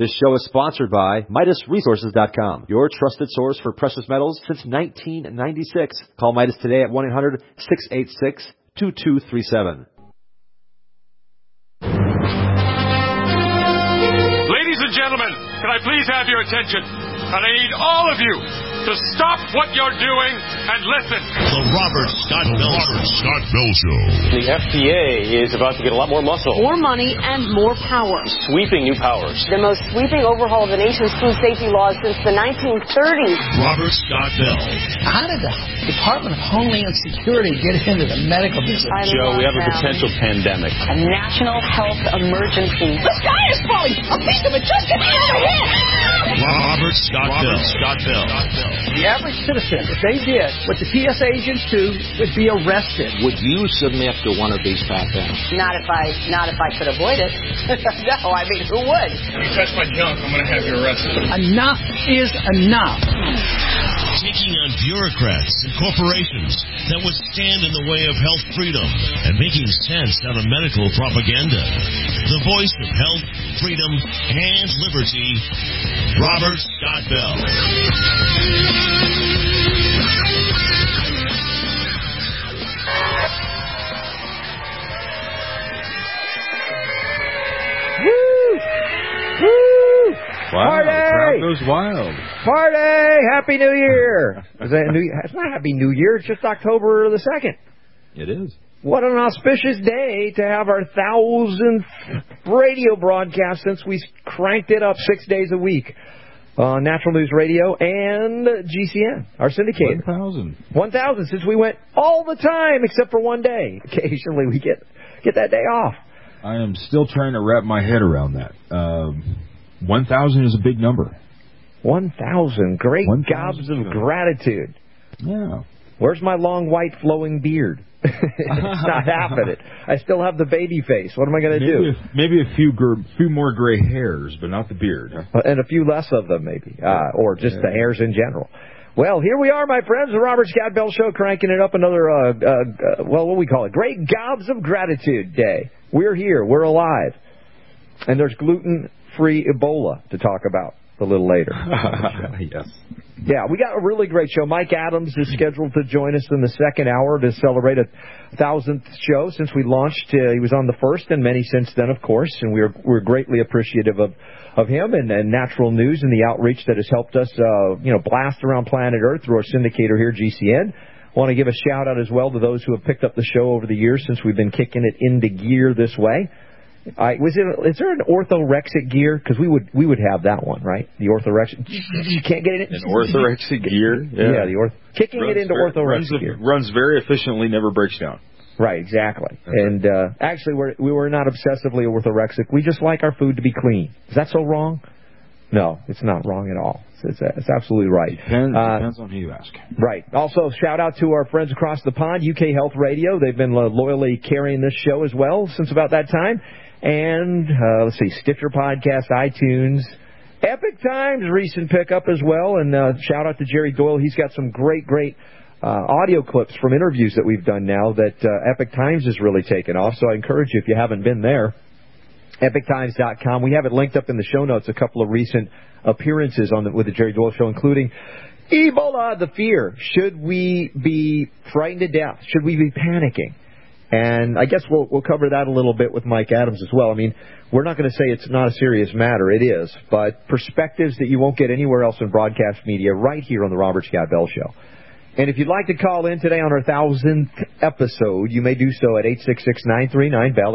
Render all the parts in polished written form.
This show is sponsored by MidasResources.com, your trusted source for precious metals since 1996. Call Midas today at 1-800-686-2237. Ladies and gentlemen, can I please have your attention? And I need all of you to stop what you're doing and listen. The Robert Scott Bell Show. The FDA is about to get a lot more muscle. More money and more power. Sweeping new powers. The most sweeping overhaul of the nation's food safety laws since the 1930s. Robert Scott Bell. How did the Department of Homeland Security get into the medical business? Joe, we have a potential pandemic. A national health emergency. The sky is falling! A piece of it just hit me over here! Robert Scott Bell. The average citizen, if they did what the TSA agents do, would be arrested. Would you submit to one of these pat-downs? Not if I could avoid it. No, I mean, who would? If you touch my junk, I'm going to have you arrested. Enough is enough. Taking on bureaucrats and corporations that would stand in the way of health freedom and making sense out of medical propaganda. The voice of health, freedom, and liberty, Robert Scott Bell. Woo! Woo! Wow, Party! the crowd goes wild. Party! Happy New Year! It's not Happy New Year, it's just October the 2nd. It is. What an auspicious day to have our 1,000th radio broadcast since we cranked it up 6 days a week on Natural News Radio and GCN, our syndicator. 1,000. 1,000 since we went all the time except for one day. Occasionally we get that day off. I am still trying to wrap my head around that. 1,000 is a big number. 1,000. Great 1,000 gobs of gratitude. Yeah. Where's my long, white, flowing beard? It's not happening. I still have the baby face. What am I going to do? Maybe a few more gray hairs, but not the beard. And a few less of them, maybe. Or just the hairs in general. Well, here we are, my friends. The Robert Scott Bell Show, cranking it up another, what do we call it? Great Gobs of Gratitude Day. We're here. We're alive. And there's gluten-free Ebola to talk about a little later. Yes. Yeah, we got a really great show. Mike Adams is scheduled to join us in the second hour to celebrate a 1,000th show since we launched. He was on the first and many since then, of course, and we're greatly appreciative of him and Natural News and the outreach that has helped us, blast around planet Earth through our syndicator here, GCN. I want to give a shout-out as well to those who have picked up the show over the years since we've been kicking it into gear this way. Is there an orthorexic gear? Because we would have that one, right? The orthorexic. You can't get it in. An orthorexic gear? Yeah, kicking it into orthorexic gear. Runs very efficiently, never breaks down. Right, exactly. And actually, we were not obsessively orthorexic. We just like our food to be clean. Is that so wrong? No, it's not wrong at all. It's absolutely right. Depends on who you ask. Right. Also, shout out to our friends across the pond, UK Health Radio. They've been loyally carrying this show as well since about that time. And, let's see, Stitcher Podcast, iTunes, Epic Times, recent pickup as well. And shout out to Jerry Doyle. He's got some great audio clips from interviews that we've done now that Epic Times has really taken off. So I encourage you, if you haven't been there, EpicTimes.com. We have it linked up in the show notes, a couple of recent appearances with the Jerry Doyle Show, including Ebola, the fear. Should we be frightened to death? Should we be panicking? And I guess we'll cover that a little bit with Mike Adams as well. I mean, we're not going to say it's not a serious matter. It is. But perspectives that you won't get anywhere else in broadcast media right here on the Robert Scott Bell Show. And if you'd like to call in today on our 1,000th episode, you may do so at 866-939-BELL,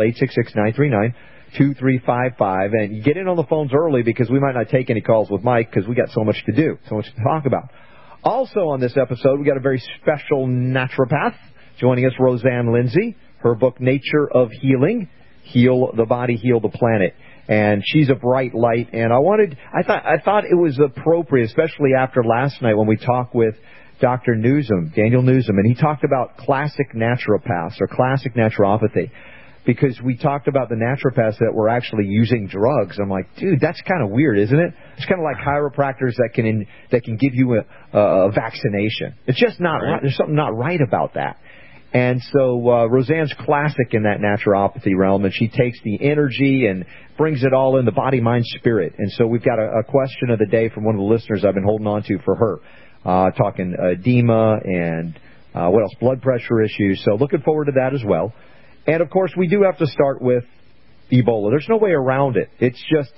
866-939-2355. And you get in on the phones early because we might not take any calls with Mike because we got so much to do, so much to talk about. Also on this episode, we got a very special naturopath joining us, Roseanne Lindsay. Her book, Nature of Healing, Heal the Body, Heal the Planet. And she's a bright light. And I thought it was appropriate, especially after last night when we talked with Dr. Newsom, Daniel Newsom, and he talked about classic naturopaths or classic naturopathy. Because we talked about the naturopaths that were actually using drugs. I'm like, dude, that's kind of weird, isn't it? It's kind of like chiropractors that can give you a vaccination. It's just not right. There's something not right about that. And so Roseanne's classic in that naturopathy realm, and she takes the energy and brings it all in the body, mind, spirit. And so we've got a question of the day from one of the listeners I've been holding on to for her, talking edema and what else, blood pressure issues. So looking forward to that as well. And, of course, we do have to start with Ebola. There's no way around it. It's just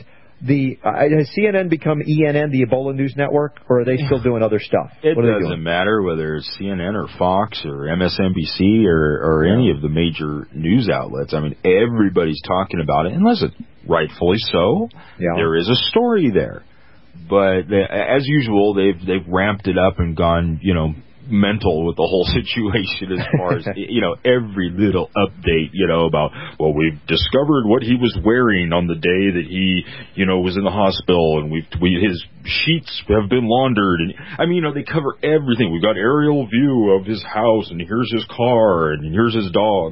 has CNN become ENN, the Ebola News Network, or are they still doing other stuff? It doesn't matter whether it's CNN or Fox or MSNBC or any of the major news outlets. I mean, everybody's talking about it. And listen, rightfully so. Yeah. There is a story there. But as usual, they've ramped it up and gone, mental with the whole situation as far as, every little update, about, well, we've discovered what he was wearing on the day that he, was in the hospital, and his sheets have been laundered. And I mean, they cover everything. We've got aerial view of his house, and here's his car, and here's his dog.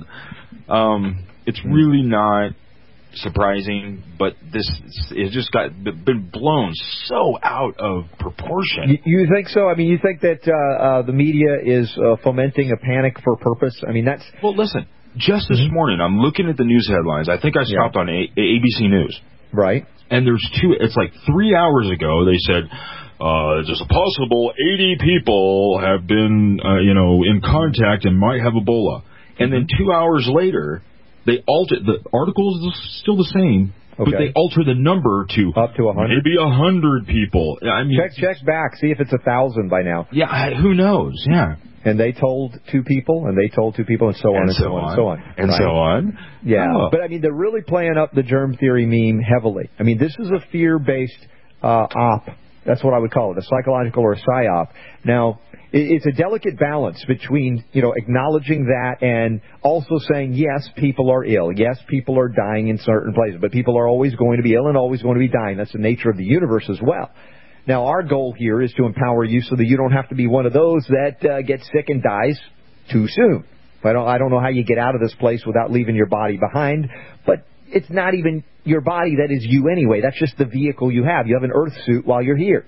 It's really not surprising, but this has just been blown so out of proportion. You think so? I mean, you think that the media is fomenting a panic for purpose? I mean, that's... Well, listen, just this morning, I'm looking at the news headlines. I think I stopped on ABC News. Right. And there's it's like 3 hours ago, they said, there's a possible 80 people have been, in contact and might have Ebola. And then 2 hours later... They altered, the article is still the same, but they alter the number to up to 100, maybe 100 people. I mean, check back, see if it's 1,000 by now. Yeah, who knows? Yeah. And they told 2 people, and they told 2 people, and so on, and so on, and so on, and so on. Yeah, but I mean, they're really playing up the germ theory meme heavily. I mean, this is a fear-based op. That's what I would call it, a psychological or a psyop. Now, it's a delicate balance between, acknowledging that and also saying, yes, people are ill. Yes, people are dying in certain places, but people are always going to be ill and always going to be dying. That's the nature of the universe as well. Now, our goal here is to empower you so that you don't have to be one of those that gets sick and dies too soon. I don't know how you get out of this place without leaving your body behind, but it's not even your body that is you anyway. That's just the vehicle you have. You have an earth suit while you're here.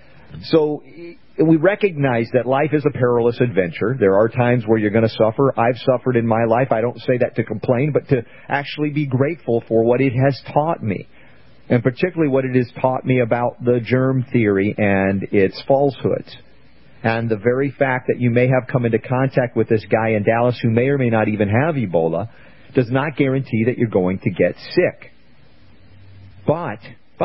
So we recognize that life is a perilous adventure. There are times where you're going to suffer. I've suffered in my life. I don't say that to complain, but to actually be grateful for what it has taught me, and particularly what it has taught me about the germ theory and its falsehoods. And the very fact that you may have come into contact with this guy in Dallas who may or may not even have Ebola does not guarantee that you're going to get sick. But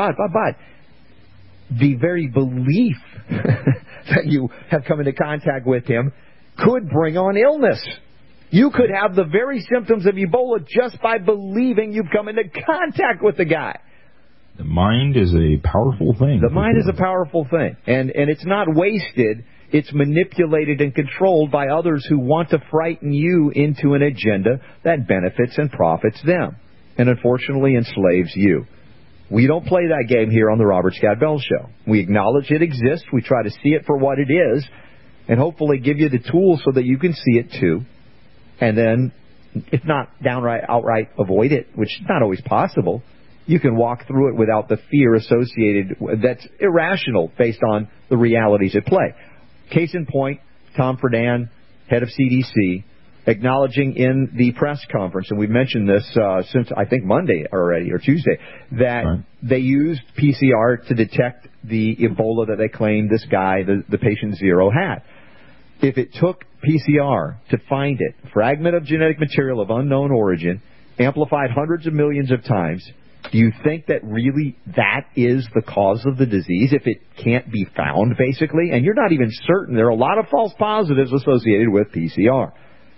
the very belief that you have come into contact with him could bring on illness. You could have the very symptoms of Ebola just by believing you've come into contact with the guy. The mind is a powerful thing. The mind is a powerful thing. And it's not wasted. It's manipulated and controlled by others who want to frighten you into an agenda that benefits and profits them, and unfortunately enslaves you. We don't play that game here on the Robert Scott Bell Show. We acknowledge it exists. We try to see it for what it is, and hopefully give you the tools so that you can see it too. And then, if not outright avoid it, which is not always possible, you can walk through it without the fear associated that's irrational based on the realities at play. Case in point, Tom Friedan, head of CDC, acknowledging in the press conference, and we've mentioned this since, I think, Monday already, or Tuesday, that they used PCR to detect the Ebola that they claimed this guy, the patient 0, had. If it took PCR to find it, fragment of genetic material of unknown origin, amplified hundreds of millions of times, do you think that really that is the cause of the disease if it can't be found, basically? And you're not even certain. There are a lot of false positives associated with PCR.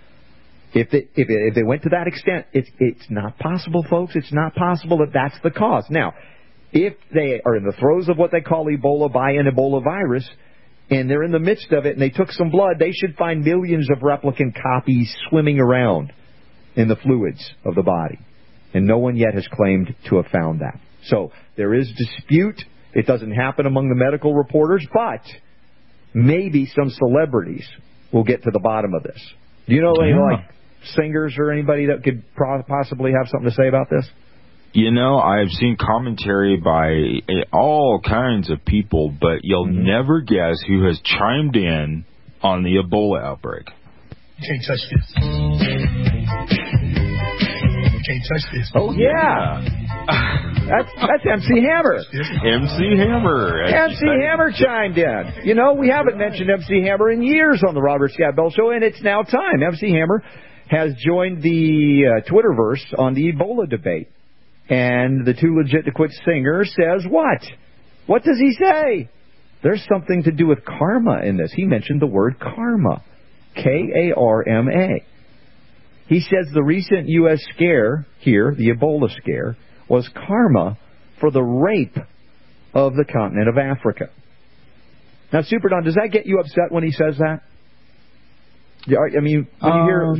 If they went to that extent, it's not possible, folks. It's not possible that that's the cause. Now, if they are in the throes of what they call Ebola by an Ebola virus, and they're in the midst of it, and they took some blood, they should find millions of replicant copies swimming around in the fluids of the body. And no one yet has claimed to have found that. So there is dispute. It doesn't happen among the medical reporters, but maybe some celebrities will get to the bottom of this. Do you know any singers or anybody that could possibly have something to say about this? I've seen commentary by all kinds of people, but you'll never guess who has chimed in on the Ebola outbreak. You can't touch this. You can't touch this. Oh, yeah. That's MC Hammer. MC Hammer. MC Hammer chimed in. You know, we haven't mentioned MC Hammer in years on the Robert Scott Bell Show, and it's now time. MC Hammer has joined the Twitterverse on the Ebola debate. And the Too Legit to Quit singer says what? What does he say? There's something to do with karma in this. He mentioned the word karma. K-A-R-M-A. He says the recent U.S. scare here, the Ebola scare, was karma for the rape of the continent of Africa. Now, Super Don, does that get you upset when he says that? I mean, when you hear...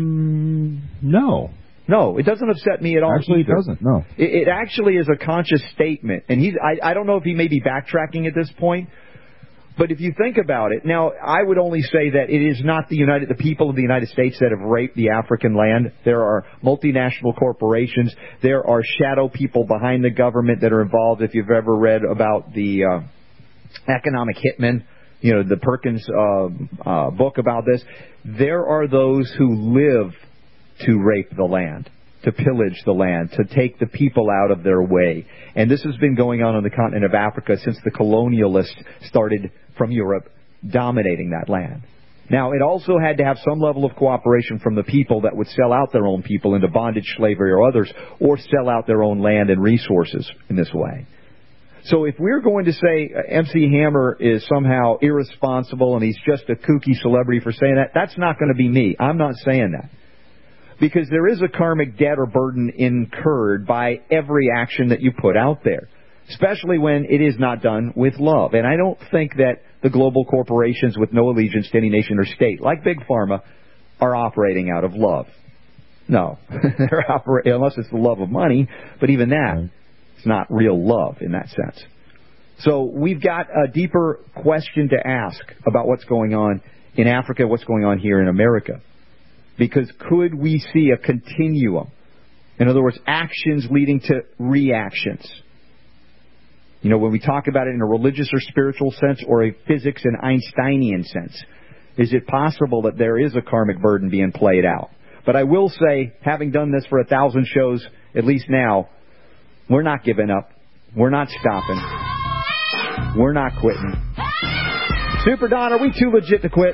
No. No, it doesn't upset me at all. Actually, it doesn't, no. It actually is a conscious statement. And I don't know if he may be backtracking at this point, but if you think about it, now, I would only say that it is not the people of the United States that have raped the African land. There are multinational corporations. There are shadow people behind the government that are involved. If you've ever read about the economic hitmen, you know, the Perkins book about this, there are those who live to rape the land, to pillage the land, to take the people out of their way. And this has been going on the continent of Africa since the colonialists started from Europe dominating that land. Now, it also had to have some level of cooperation from the people that would sell out their own people into bondage, slavery, or others, or sell out their own land and resources in this way. So if we're going to say MC Hammer is somehow irresponsible and he's just a kooky celebrity for saying that, that's not going to be me. I'm not saying that. Because there is a karmic debt or burden incurred by every action that you put out there, especially when it is not done with love. And I don't think that the global corporations with no allegiance to any nation or state, like Big Pharma, are operating out of love. No. They're operating, unless it's the love of money, but even that, it's not real love in that sense. So we've got a deeper question to ask about what's going on in Africa, what's going on here in America. Because could we see a continuum? In other words, actions leading to reactions. You know, when we talk about it in a religious or spiritual sense or a physics and Einsteinian sense, is it possible that there is a karmic burden being played out? But I will say, having done this for 1,000 shows, at least now, we're not giving up. We're not stopping. We're not quitting. Super Don, are we too legit to quit?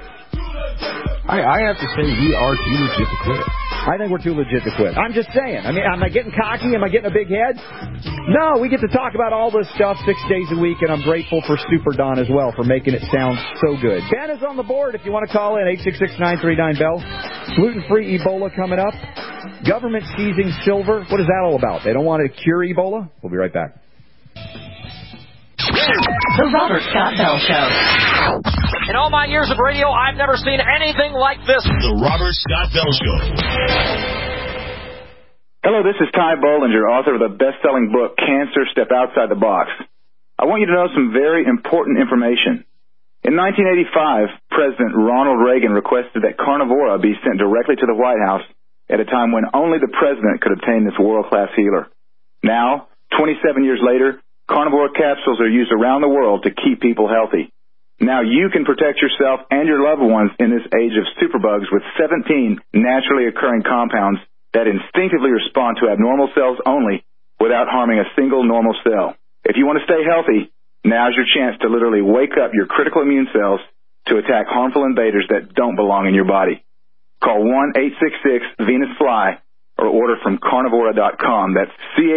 I have to say we are too legit to quit. I think we're too legit to quit. I'm just saying. I mean, am I getting cocky? Am I getting a big head? No, we get to talk about all this stuff 6 days a week, and I'm grateful for Super Don as well for making it sound so good. Ben is on the board if you want to call in, 866-939-BELL. Gluten-free Ebola coming up. Government seizing silver. What is that all about? They don't want to cure Ebola? We'll be right back. The Robert Scott Bell Show. In all my years of radio, I've never seen anything like this. The Robert Scott Bell Show. Hello, this is Ty Bollinger, author of the best-selling book, Cancer, Step Outside the Box. I want you to know some very important information. In 1985, President Ronald Reagan requested that Carnivora be sent directly to the White House at a time when only the president could obtain this world-class healer. Now, 27 years later, Carnivora capsules are used around the world to keep people healthy. Now you can protect yourself and your loved ones in this age of superbugs with 17 naturally occurring compounds that instinctively respond to abnormal cells only without harming a single normal cell. If you want to stay healthy, now's your chance to literally wake up your critical immune cells to attack harmful invaders that don't belong in your body. Call 1-866-VENUS-FLY or order from Carnivora.com. That's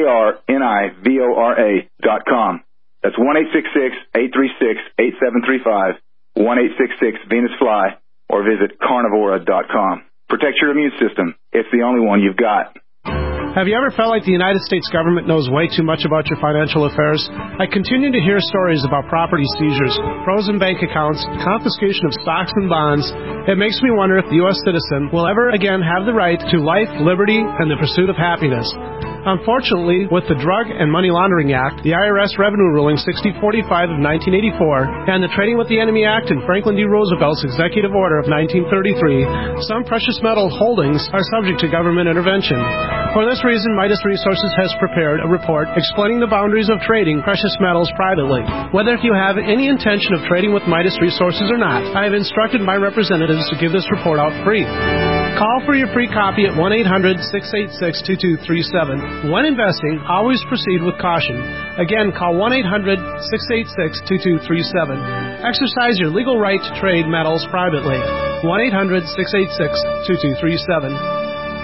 Carnivora.com. That's 1-866-836-8735, 1-866-VENUS-FLY, or visit Carnivora.com. Protect your immune system. It's the only one you've got. Have you ever felt like the United States government knows way too much about your financial affairs? I continue to hear stories about property seizures, frozen bank accounts, confiscation of stocks and bonds. It makes me wonder if the U.S. citizen will ever again have the right to life, liberty, and the pursuit of happiness. Unfortunately, with the Drug and Money Laundering Act, the IRS Revenue Ruling 6045 of 1984, and the Trading with the Enemy Act and Franklin D. Roosevelt's Executive Order of 1933, some precious metal holdings are subject to government intervention. For this reason, Midas Resources has prepared a report explaining the boundaries of trading precious metals privately. Whether if you have any intention of trading with Midas Resources or not, I have instructed my representatives to give this report out free. Call for your free copy at 1-800-686-2237. When investing, always proceed with caution. Again, call 1-800-686-2237. Exercise your legal right to trade metals privately. 1-800-686-2237.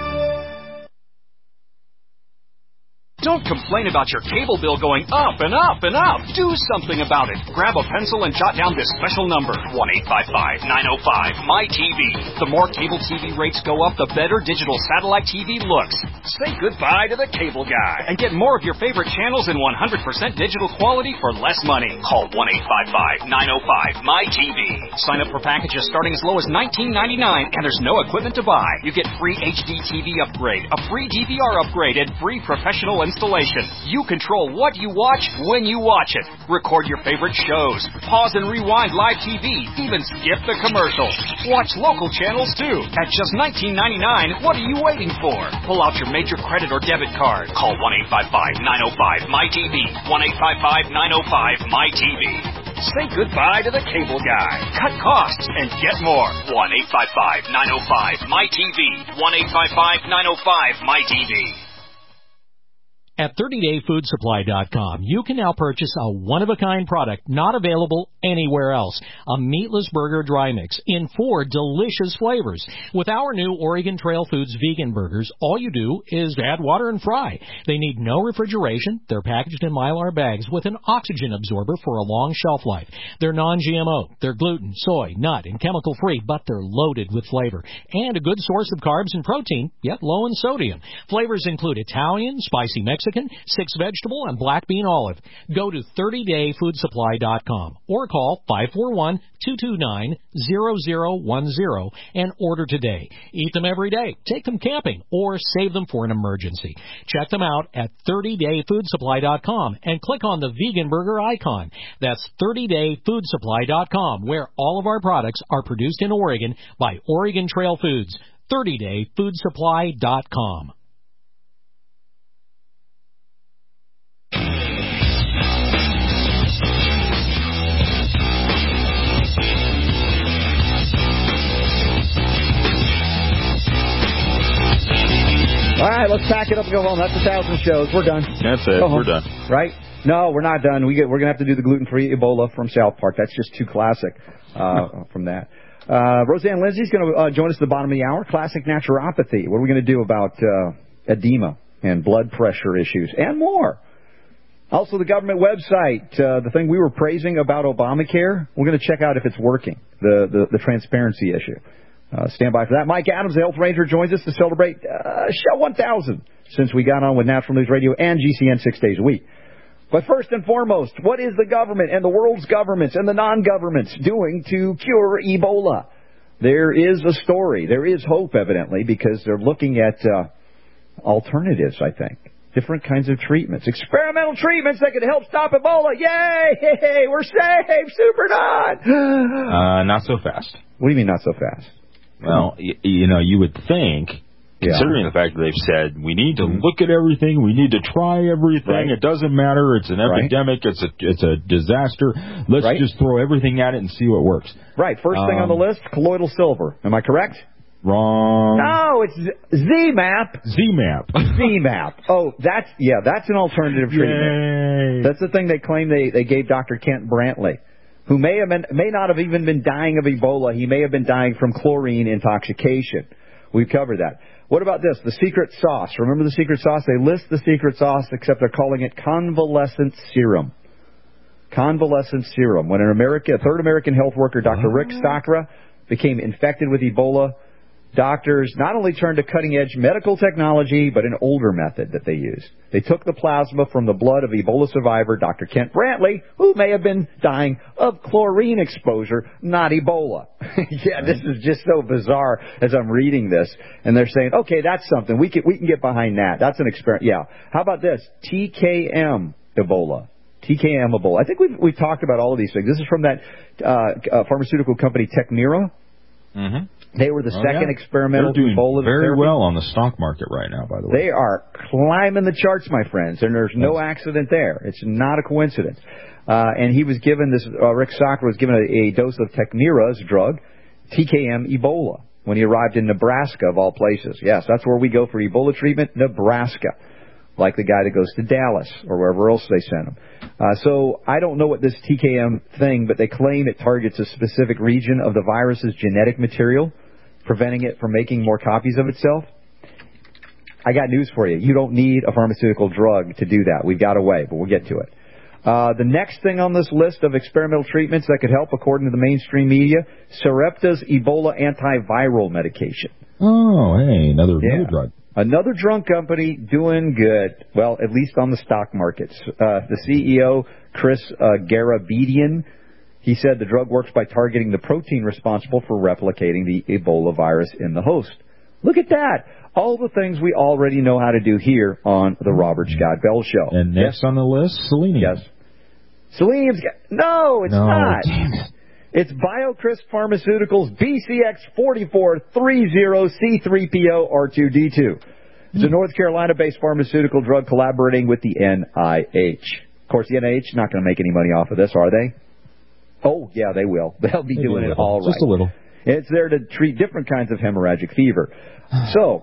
Don't complain about your cable bill going up and up and up. Do something about it. Grab a pencil and jot down this special number, 1-855-905-MY-TV. The more cable TV rates go up, the better digital satellite TV looks. Say goodbye to the cable guy and get more of your favorite channels in 100% digital quality for less money. Call 1-855-905-MY-TV. Sign up for packages starting as low as $19.99, and there's no equipment to buy. You get free HD TV upgrade, a free DVR upgrade, and free professional installation. You control what you watch when you watch it. Record your favorite shows. Pause and rewind live TV. Even skip the commercials. Watch local channels too. At just $19.99, what are you waiting for? Pull out your major credit or debit card. Call 1-855-905-MY-TV. 1-855-905-MY-TV. Say goodbye to the cable guy. Cut costs and get more. 1-855-905-MY-TV. 1-855-905-MY-TV. At 30dayfoodsupply.com, you can now purchase a one-of-a-kind product not available anywhere else. A meatless burger dry mix in 4 delicious flavors. With our new Oregon Trail Foods vegan burgers, all you do is add water and fry. They need no refrigeration. They're packaged in Mylar bags with an oxygen absorber for a long shelf life. They're non-GMO. They're gluten, soy, nut, and chemical-free, but they're loaded with flavor. And a good source of carbs and protein, yet low in sodium. Flavors include Italian, spicy Mexican, 6-vegetable, and black bean olive. Go to 30dayfoodsupply.com or call 541-229-0010 and order today. Eat them every day, take them camping, or save them for an emergency. Check them out at 30dayfoodsupply.com and click on the vegan burger icon. That's 30dayfoodsupply.com, where all of our products are produced in Oregon by Oregon Trail Foods. 30dayfoodsupply.com. All right, let's pack it up and go home. That's 1,000 shows. We're done. That's it. We're done. Right? No, we're not done. We're going to have to do the gluten-free Ebola from South Park. That's just too classic from that. Roseanne Lindsay's going to join us at the bottom of the hour. Classic naturopathy. What are we going to do about edema and blood pressure issues and more? Also, the government website, the thing we were praising about Obamacare, we're going to check out if it's working, the transparency issue. Stand by for that. Mike Adams, the Health Ranger, joins us to celebrate Show 1000 since we got on with Natural News Radio and GCN 6 days a week. But first and foremost, what is the government and the world's governments and the non-governments doing to cure Ebola? There is a story. There is hope, evidently, because they're looking at alternatives, I think. Different kinds of treatments. Experimental treatments that could help stop Ebola. Yay! We're safe! Super not! Not so fast. What do you mean not so fast? Well, you would think, considering the fact that they've said, we need to look at everything, we need to try everything, right. It doesn't matter, it's an epidemic, it's a disaster, let's just throw everything at it and see what works. Right, first thing on the list, colloidal silver. Am I correct? Wrong. No, it's ZMAP. ZMAP. Oh, that's an alternative treatment. Yay. That's the thing they claim they gave Dr. Kent Brantley, who may not have even been dying of Ebola. He may have been dying from chlorine intoxication. We've covered that. What about this? The secret sauce. Remember the secret sauce? They list the secret sauce, except they're calling it convalescent serum. Convalescent serum. When a third American health worker, Dr. Rick Sacra, became infected with Ebola, doctors not only turned to cutting-edge medical technology, but an older method that they used. They took the plasma from the blood of Ebola survivor Dr. Kent Brantley, who may have been dying of chlorine exposure, not Ebola. This is just so bizarre as I'm reading this. And they're saying, okay, that's something. We can get behind that. That's an experiment. Yeah. How about this? TKM Ebola. TKM Ebola. I think we've talked about all of these things. This is from that pharmaceutical company Technira. Mm-hmm. They were the second experimental Ebola therapy. Very well on the stock market right now, by the way. They are climbing the charts, my friends, and there's no accident there. It's not a coincidence. And he was given Rick Sacra was given a dose of Technira's drug, TKM Ebola. when he arrived in Nebraska, of all places. Yes, that's where we go for Ebola treatment, Nebraska. Like the guy that goes to Dallas or wherever else they send him. So I don't know what this TKM thing, but they claim it targets a specific region of the virus's genetic material, preventing it from making more copies of itself. I got news for you. You don't need a pharmaceutical drug to do that. We've got a way, but we'll get to it. The next thing on this list of experimental treatments that could help, according to the mainstream media, Sarepta's Ebola antiviral medication. Oh, hey, another drug. Another drug company doing good, well, at least on the stock markets. The CEO, Chris Garabedian, he said the drug works by targeting the protein responsible for replicating the Ebola virus in the host. Look at that. All the things we already know how to do here on the Robert Scott Bell Show. And next on the list, selenium. Yes. Selenium's... No, it's not. Damn it. It's BioCryst Pharmaceuticals BCX4430C3PO-R2D2. It's a North Carolina-based pharmaceutical drug collaborating with the NIH. Of course, the NIH not going to make any money off of this, are they? Oh, yeah, they will. They'll be doing it all right. Just a little. It's there to treat different kinds of hemorrhagic fever. So,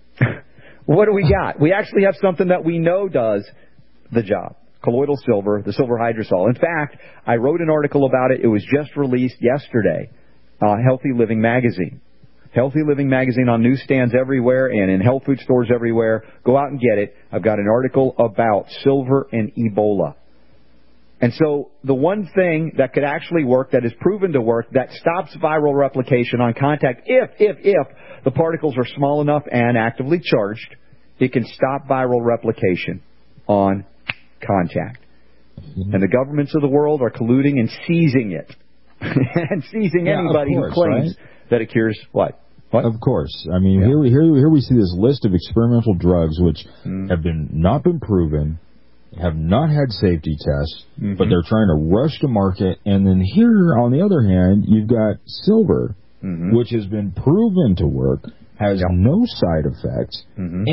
what do we got? We actually have something that we know does the job. Colloidal silver, the silver hydrosol. In fact, I wrote an article about it. It was just released yesterday. Healthy Living Magazine. Healthy Living Magazine on newsstands everywhere and in health food stores everywhere. Go out and get it. I've got an article about silver and Ebola. And so the one thing that could actually work, that is proven to work, that stops viral replication on contact, if the particles are small enough and actively charged, it can stop viral replication on contact. And the governments of the world are colluding and seizing it. And seizing anybody who claims that it cures what? Of course. I mean, here we see this list of experimental drugs which have not been proven, have not had safety tests, but they're trying to rush to market. And then here, on the other hand, you've got silver, which has been proven to work, has no side effects,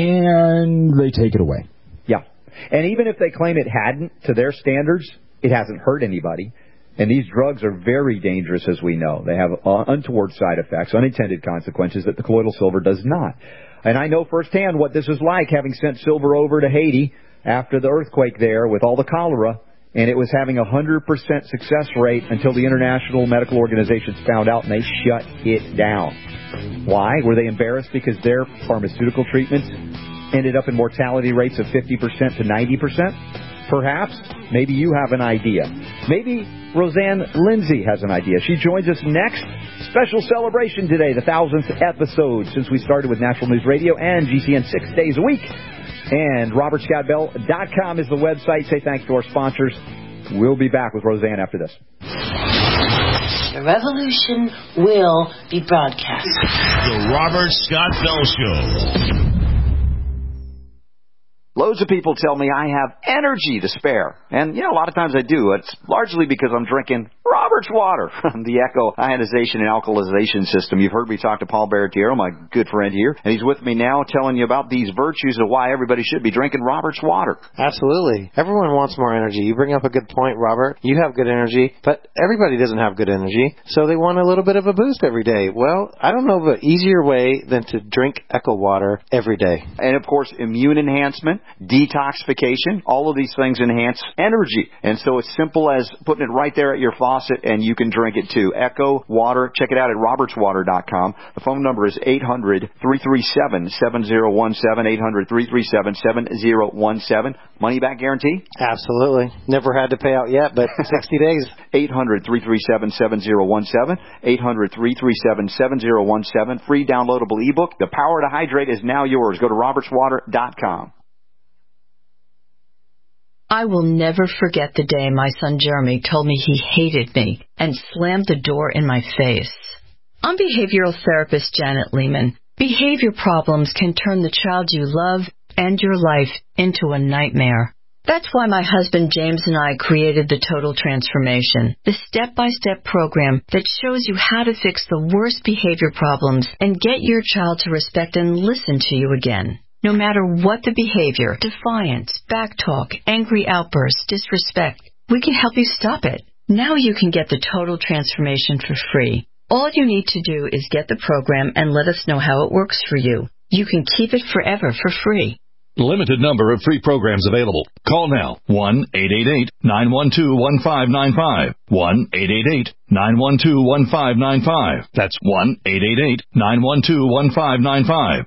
and they take it away. Yeah. And even if they claim it hadn't, to their standards, it hasn't hurt anybody. And these drugs are very dangerous, as we know. They have untoward side effects, unintended consequences that the colloidal silver does not. And I know firsthand what this is like, having sent silver over to Haiti after the earthquake there with all the cholera, and it was having a 100% success rate until the international medical organizations found out and they shut it down. Why? Were they embarrassed because their pharmaceutical treatments ended up in mortality rates of 50% to 90%? Perhaps. Maybe you have an idea. Maybe Roseanne Lindsay has an idea. She joins us next. Special celebration today, the 1000th episode since we started with National News Radio and GCN 6 days a week. And RobertScottBell.com is the website. Say thanks to our sponsors. We'll be back with Roseanne after this. The revolution will be broadcast. The Robert Scott Bell Show. Loads of people tell me I have energy to spare. And, a lot of times I do. It's largely because I'm drinking Robert's water from the Echo Ionization and Alkalization System. You've heard me talk to Paul Baratiero, my good friend here, and he's with me now telling you about these virtues of why everybody should be drinking Robert's water. Absolutely. Everyone wants more energy. You bring up a good point, Robert. You have good energy, but everybody doesn't have good energy, so they want a little bit of a boost every day. Well, I don't know of an easier way than to drink Echo water every day. And, of course, immune enhancement, detoxification, all of these things enhance energy. And so it's simple as putting it right there at your faucet, and you can drink it too. Echo Water. Check it out at robertswater.com. The phone number is 800-337-7017, 800-337-7017. Money back guarantee? Absolutely. Never had to pay out yet, but 60 days. 800-337-7017, 800-337-7017. Free downloadable ebook. The Power to Hydrate is now yours. Go to robertswater.com. I will never forget the day my son Jeremy told me he hated me and slammed the door in my face. I'm behavioral therapist Janet Lehman. Behavior problems can turn the child you love and your life into a nightmare. That's why my husband James and I created the Total Transformation, the step-by-step program that shows you how to fix the worst behavior problems and get your child to respect and listen to you again. No matter what the behavior, defiance, backtalk, angry outbursts, disrespect, we can help you stop it. Now you can get the Total Transformation for free. All you need to do is get the program and let us know how it works for you. You can keep it forever for free. Limited number of free programs available. Call now. 1-888-912-1595. 1-888-912-1595. That's 1-888-912-1595.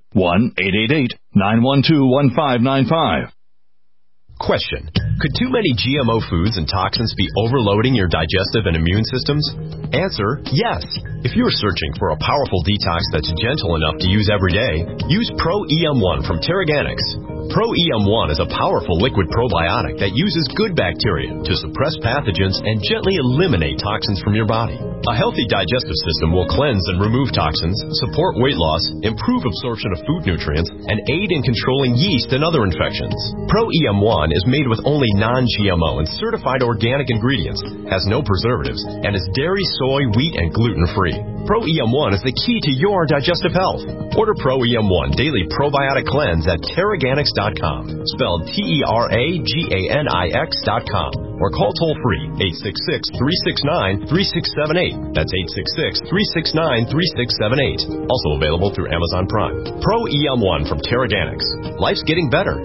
1-888-912-1595. Question. Could too many GMO foods and toxins be overloading your digestive and immune systems? Answer, yes. If you're searching for a powerful detox that's gentle enough to use every day, use Pro-EM1 from Terraganics. Pro-EM1 is a powerful liquid probiotic that uses good bacteria to suppress pathogens and gently eliminate toxins from your body. A healthy digestive system will cleanse and remove toxins, support weight loss, improve absorption of food nutrients, and aid in controlling yeast and other infections. Pro-EM1 is made with only non-GMO and certified organic ingredients, has no preservatives, and is dairy, soy, wheat, and gluten-free. Pro-EM1 is the key to your digestive health. Order Pro-EM1 Daily Probiotic Cleanse at Terraganics.com, spelled Terraganix.com, or call toll-free 866-369-3678. That's 866-369-3678. Also available through Amazon Prime. Pro-EM1 from Terraganics. Life's getting better.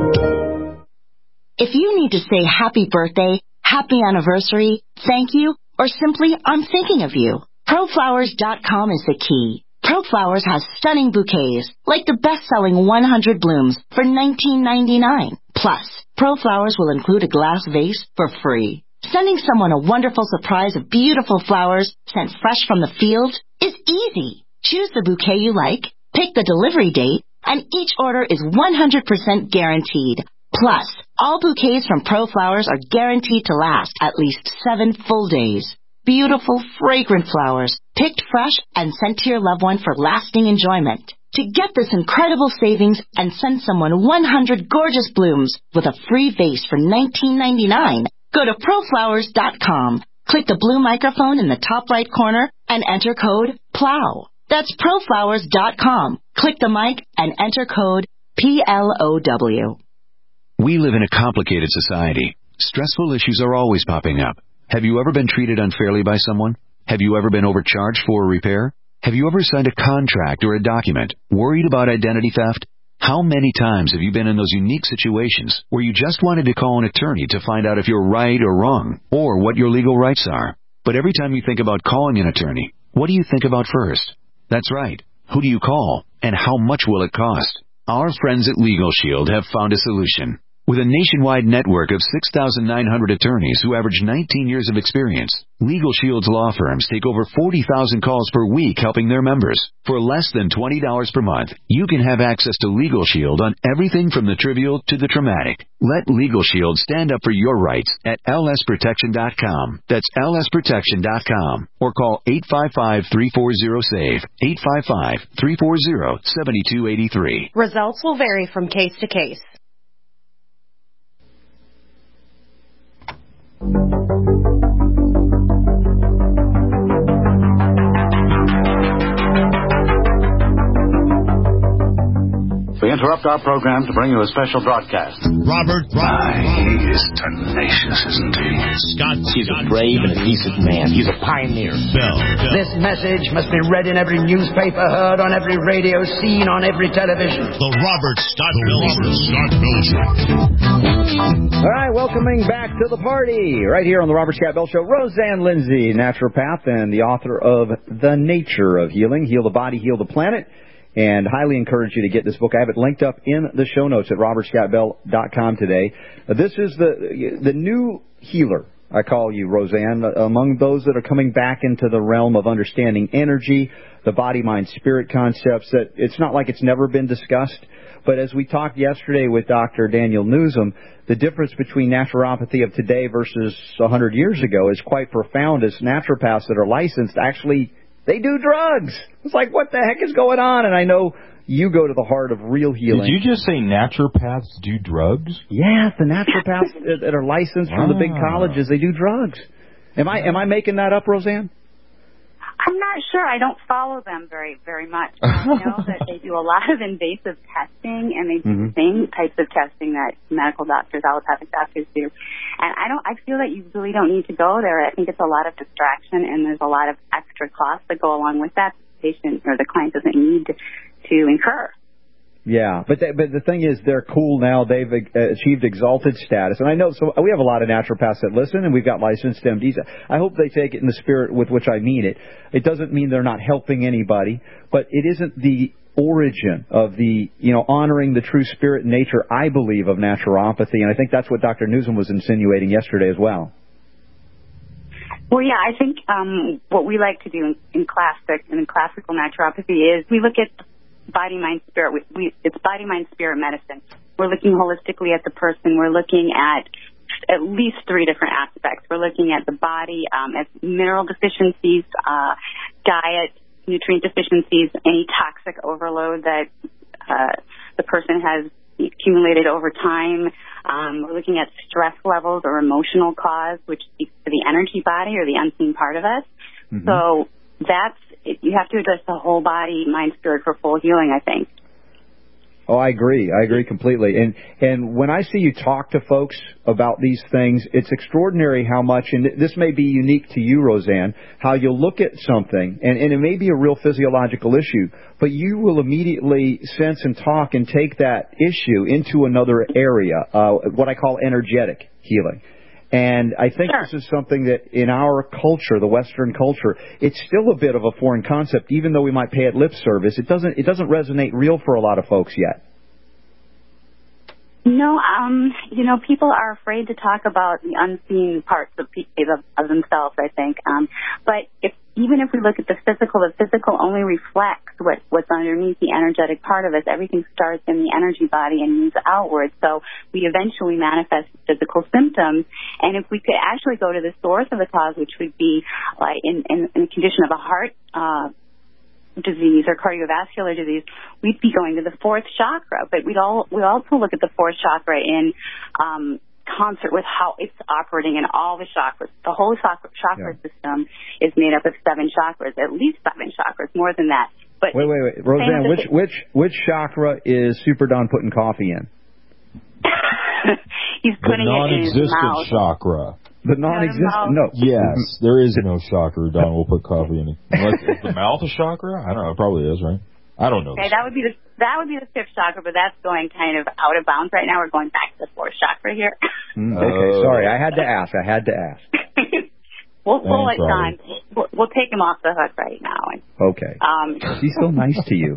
If you need to say happy birthday, happy anniversary, thank you, or simply I'm thinking of you, ProFlowers.com is the key. ProFlowers has stunning bouquets, like the best-selling 100 blooms for $19.99. Plus, ProFlowers will include a glass vase for free. Sending someone a wonderful surprise of beautiful flowers sent fresh from the field is easy. Choose the bouquet you like, pick the delivery date, and each order is 100% guaranteed. Plus, all bouquets from ProFlowers are guaranteed to last at least 7 full days. Beautiful, fragrant flowers, picked fresh and sent to your loved one for lasting enjoyment. To get this incredible savings and send someone 100 gorgeous blooms with a free vase for $19.99, go to ProFlowers.com. Click the blue microphone in the top right corner and enter code PLOW. That's ProFlowers.com. Click the mic and enter code PLOW. We live in a complicated society. Stressful issues are always popping up. Have you ever been treated unfairly by someone? Have you ever been overcharged for a repair? Have you ever signed a contract or a document worried about identity theft? How many times have you been in those unique situations where you just wanted to call an attorney to find out if you're right or wrong, or what your legal rights are? But every time you think about calling an attorney, what do you think about first? That's right. Who do you call, and how much will it cost? Our friends at Legal Shield have found a solution. With a nationwide network of 6,900 attorneys who average 19 years of experience, Legal Shield's law firms take over 40,000 calls per week helping their members. For less than $20 per month, you can have access to Legal Shield on everything from the trivial to the traumatic. Let Legal Shield stand up for your rights at lsprotection.com. That's lsprotection.com. Or call 855-340-SAVE, 855-340-7283. Results will vary from case to case. We interrupt our program to bring you a special broadcast. Robert he is tenacious, isn't he? Scott. He's a brave and a decent man. He's a pioneer. Bell. This message must be read in every newspaper, heard on every radio, seen on every television. The Robert Scott Bell Show. All right, welcoming back to the party right here on the Robert Scott Bell Show. Roseanne Lindsay, naturopath and the author of The Nature of Healing, Heal the Body, Heal the Planet. And highly encourage you to get this book. I have it linked up in the show notes at robertscottbell.com today. This is the new healer, I call you, Roseanne, among those that are coming back into the realm of understanding energy, the body, mind, spirit concepts. That it's not like it's never been discussed. But as we talked yesterday with Dr. Daniel Newsom, the difference between naturopathy of today versus 100 years ago is quite profound, as naturopaths that are licensed actually, they do drugs. It's like, what the heck is going on? And I know you go to the heart of real healing. Did you just say naturopaths do drugs? Yeah, the naturopaths that are licensed from the big colleges, they do drugs. Am I making that up, Roseanne? I'm not sure. I don't follow them very much. I know that they do a lot of invasive testing, and they do the same types of testing that medical doctors, allopathic doctors do. And I feel that you really don't need to go there. I think it's a lot of distraction, and there's a lot of extra costs that go along with that the patient or the client doesn't need to incur. Yeah, but the thing is, they're cool now. They've achieved exalted status, and I know. So we have a lot of naturopaths that listen, and we've got licensed MDs. I hope they take it in the spirit with which I mean it. It doesn't mean they're not helping anybody, but it isn't the origin of the honoring the true spirit and nature, I believe, of naturopathy, and I think that's what Dr. Newsom was insinuating yesterday as well. Well, yeah, I think what we like to do in classical naturopathy is we look at body, mind, spirit. It's body, mind, spirit medicine. We're looking holistically at the person. We're looking at least 3 different aspects. We're looking at the body, as mineral deficiencies, diet, nutrient deficiencies, any toxic overload that the person has accumulated over time. We're looking at stress levels or emotional cause, which speaks to the energy body or the unseen part of us. So you have to address the whole body, mind, spirit for full healing, I think. Oh, I agree completely. And when I see you talk to folks about these things, it's extraordinary how much, and this may be unique to you, Roseanne, how you'll look at something, and it may be a real physiological issue, but you will immediately sense and talk and take that issue into another area, what I call energetic healing. And I think this is something that in our culture, the Western culture, it's still a bit of a foreign concept, even though we might pay it lip service. It doesn't resonate real for a lot of folks yet. No, people are afraid to talk about the unseen parts of themselves, I think. But even if we look at the physical only reflects what's underneath the energetic part of us. Everything starts in the energy body and moves outward. So we eventually manifest physical symptoms. And if we could actually go to the source of the cause, which would be like in a condition of a heart disease or cardiovascular disease, we'd be going to the 4th chakra. But we also look at the 4th chakra in concert with how it's operating in all the chakras. The whole chakra system is made up of 7 chakras, at least 7 chakras, more than that. But wait, Roseanne, which chakra is Super Don putting coffee in? He's putting it in his mouth. The non-existent chakra. The non-existent? No. Yes, there is no chakra Don will put coffee in it. Is the mouth a chakra? I don't know. It probably is, right? I don't know. Okay, that would be the 5th chakra, but that's going kind of out of bounds right now. We're going back to the 4th chakra here. Okay, sorry. I had to ask. We'll let Don. We'll take him off the hook right now. Okay. He's so nice to you.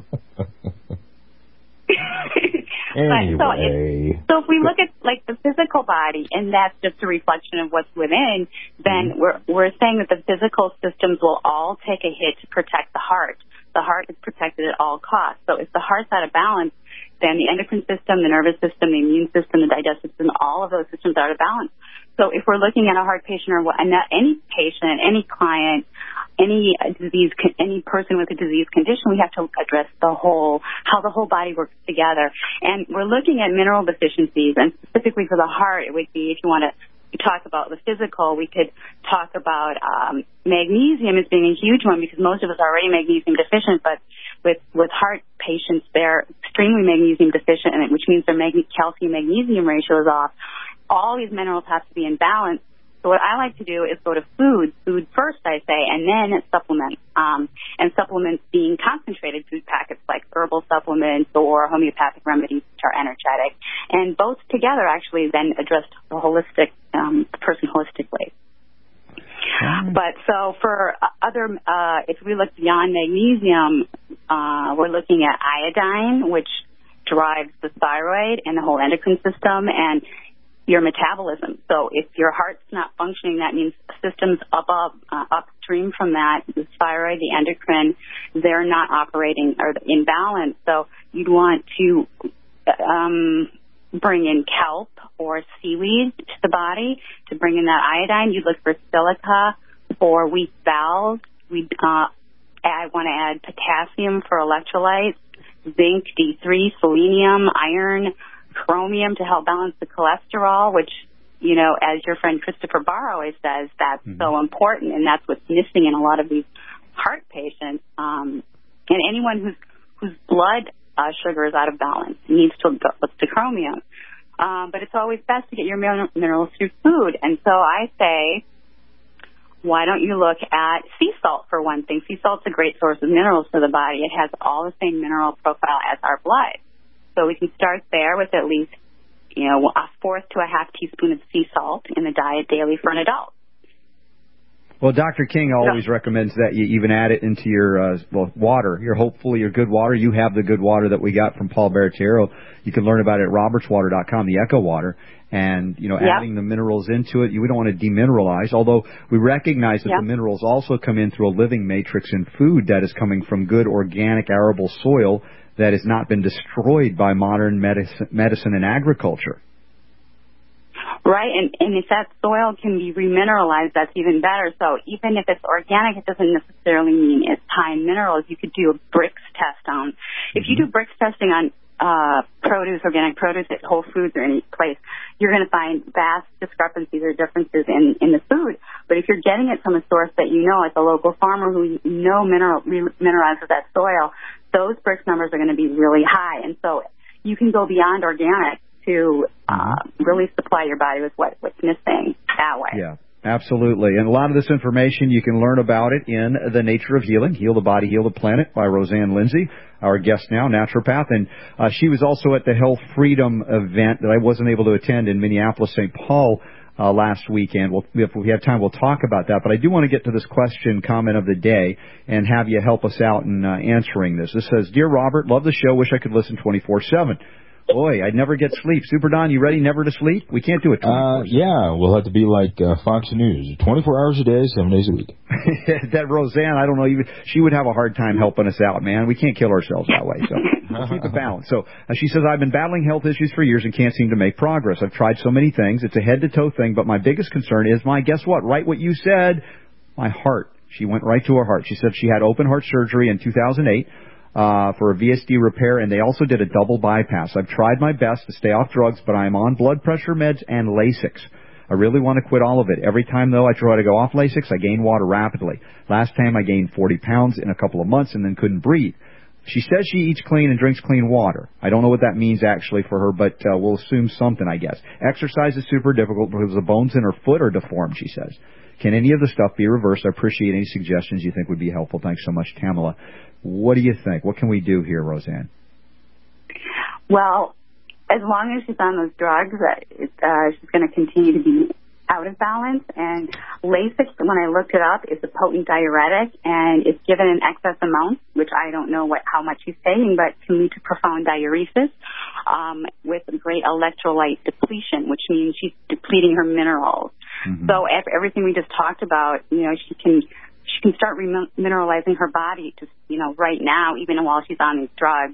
Anyway. So if we look at like the physical body, and that's just a reflection of what's within, then we're saying that the physical systems will all take a hit to protect the heart. The heart is protected at all costs. So if the heart's out of balance, then the endocrine system, the nervous system, the immune system, the digestive system, all of those systems are out of balance. So if we're looking at a heart patient or any patient, any client, any person with a disease condition, we have to address how the whole body works together. And we're looking at mineral deficiencies, and specifically for the heart, it would be, if you want to talk about the physical, we could talk about magnesium as being a huge one, because most of us are already magnesium deficient, but with heart patients, they're extremely magnesium deficient, which means their calcium-magnesium ratio is off. All these minerals have to be in balance. So what I like to do is go to food first, I say, and then supplements. And supplements being concentrated food packets like herbal supplements or homeopathic remedies, which are energetic. And both together actually then address the person holistically. But so for other, if we look beyond magnesium, we're looking at iodine, which drives the thyroid and the whole endocrine system and your metabolism. So if your heart's not functioning, that means systems upstream from that, the thyroid, the endocrine, they're not operating or in balance. So you'd want to bring in kelp or seaweed to the body to bring in that iodine. You'd look for silica for weak bowels. I want to add potassium for electrolytes, zinc, D3, selenium, iron, chromium to help balance the cholesterol, which, as your friend Christopher Barr always says, that's so important, and that's what's missing in a lot of these heart patients, and anyone whose blood sugar is out of balance needs to look to chromium. But it's always best to get your minerals through food. And so I say, why don't you look at sea salt for one thing? Sea salt's a great source of minerals for the body. It has all the same mineral profile as our blood. So we can start there with at least, a fourth to a half teaspoon of sea salt in the diet daily for an adult. Well, Dr. King always recommends that you even add it into your water. Hopefully your good water. You have the good water that we got from Paul Baratiero. You can learn about it at robertswater.com, the Echo Water. And, adding the minerals into it, we don't want to demineralize, although we recognize that the minerals also come in through a living matrix in food that is coming from good organic arable soil that has not been destroyed by modern medicine and agriculture. Right, and if that soil can be remineralized, that's even better. So even if it's organic, it doesn't necessarily mean it's high in minerals. You could do a Brix test on. If you do Brix testing on produce, organic produce at Whole Foods or any place, you're going to find vast discrepancies or differences in the food. But if you're getting it from a source that it's a local farmer who mineralizes that soil, those Brix numbers are going to be really high. And so you can go beyond organic to really supply your body with what's missing that way. Yeah, absolutely. And a lot of this information, you can learn about it in The Nature of Healing, Heal the Body, Heal the Planet by Roseanne Lindsay, our guest now, naturopath. And she was also at the Health Freedom event that I wasn't able to attend in Minneapolis, St. Paul last weekend. If we have time, we'll talk about that. But I do want to get to this comment of the day and have you help us out in answering this. This says, Dear Robert, love the show. Wish I could listen 24/7. Boy, I'd never get sleep. Super Don, you ready never to sleep? We can't do it 24/7. Yeah, we'll have to be like Fox News. 24 hours a day, 7 days a week. That Roseanne, I don't know, she would have a hard time helping us out, man. We can't kill ourselves that way, so we'll keep it balanced. So she says, I've been battling health issues for years and can't seem to make progress. I've tried so many things. It's a head-to-toe thing, but my biggest concern is guess what? Right what you said, my heart. She went right to her heart. She said she had open heart surgery in 2008. For a VSD repair, and they also did a double bypass. I've tried my best to stay off drugs, but I'm on blood pressure meds and Lasix. I really want to quit all of it. Every time, though, I try to go off Lasix, I gain water rapidly. Last time I gained 40 pounds in a couple of months and then couldn't breathe. She says she eats clean and drinks clean water. I don't know what that means actually for her, but we'll assume something, I guess. Exercise is super difficult because the bones in her foot are deformed, she says. Can any of the stuff be reversed? I appreciate any suggestions you think would be helpful. Thanks so much, Tamala. What do you think? What can we do here, Roseanne? Well, as long as she's on those drugs, she's going to continue to be out of balance. And Lasix, when I looked it up, is a potent diuretic, and it's given in excess amounts, which I don't know how much she's taking, but can lead to profound diuresis with great electrolyte depletion, which means she's depleting her minerals. Mm-hmm. So everything we just talked about, she can start remineralizing her body just, right now, even while she's on these drugs.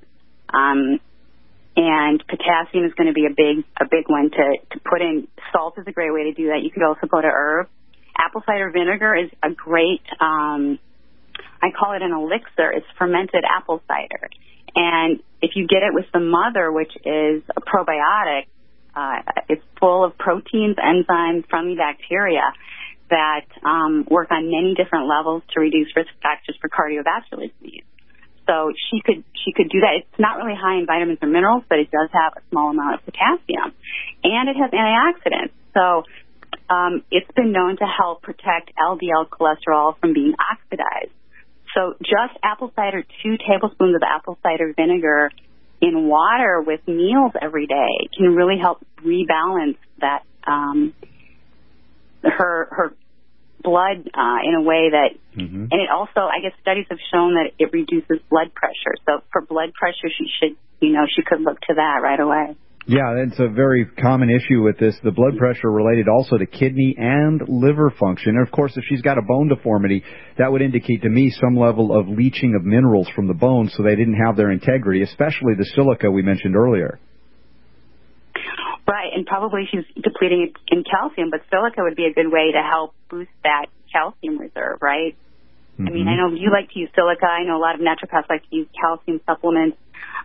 And potassium is going to be a big one to put in. Salt is a great way to do that. You could also go to herbs. Apple cider vinegar is a great, I call it an elixir. It's fermented apple cider. And if you get it with some mother, which is a probiotic, it's full of proteins, enzymes, friendly bacteria that work on many different levels to reduce risk factors for cardiovascular disease. So she could do that. It's not really high in vitamins or minerals, but it does have a small amount of potassium. And it has antioxidants. So it's been known to help protect LDL cholesterol from being oxidized. So just apple cider, 2 tablespoons of apple cider vinegar in water with meals every day can really help rebalance that her blood in a way that, and it also, I guess studies have shown that it reduces blood pressure. So for blood pressure, she could look to that right away. Yeah, it's a very common issue with this. The blood pressure related also to kidney and liver function. And of course, if she's got a bone deformity, that would indicate to me some level of leaching of minerals from the bones so they didn't have their integrity, especially the silica we mentioned earlier. Right, and probably she's depleting in calcium, but silica would be a good way to help boost that calcium reserve, right? Mm-hmm. I mean, I know you like to use silica. I know a lot of naturopaths like to use calcium supplements.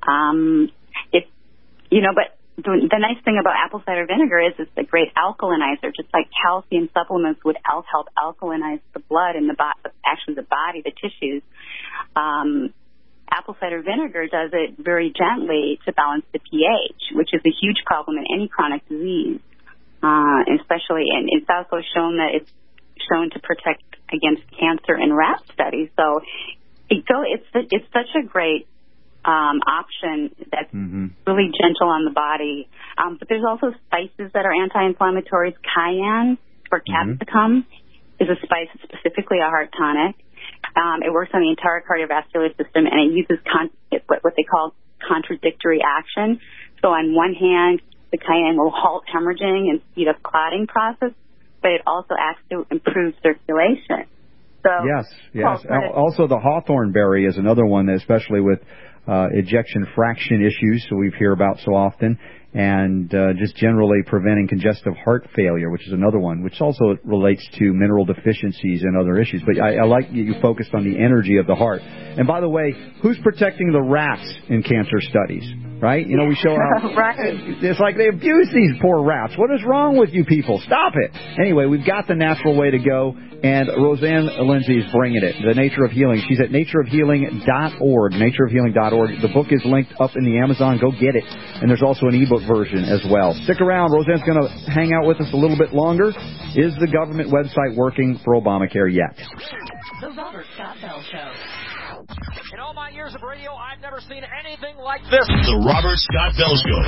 But the nice thing about apple cider vinegar is it's a great alkalinizer, just like calcium supplements would help alkalinize the blood and actually the body, the tissues. Apple cider vinegar does it very gently to balance the pH, which is a huge problem in any chronic disease, especially, and it's also shown that it's shown to protect against cancer in rat studies. So it's such a great option that's really gentle on the body. But there's also spices that are anti-inflammatories. Cayenne or capsicum is a spice that's specifically a heart tonic. It works on the entire cardiovascular system, and it uses what they call contradictory action. So on one hand, the cayenne will halt hemorrhaging and speed up clotting process, but it also acts to improve circulation. So Yes. Also, the hawthorn berry is another one, especially with ejection fraction issues, so we hear about so often, and just generally preventing congestive heart failure, which is another one, which also relates to mineral deficiencies and other issues. But I like you focused on the energy of the heart. And by the way, who's protecting the rats in cancer studies? Right? You know, we show how it's like they abuse these poor rats. What is wrong with you people? Stop it. Anyway, we've got the natural way to go, and Roseanne Lindsay is bringing it. The Nature of Healing. She's at natureofhealing.org. Natureofhealing.org. The book is linked up in the Amazon. Go get it. And there's also an ebook version as well. Stick around. Roseanne's going to hang out with us a little bit longer. Is the government website working for Obamacare yet? The Robert Scott Bell Show. In all my years of radio, I've never seen anything like this. The Robert Scott Bell Show.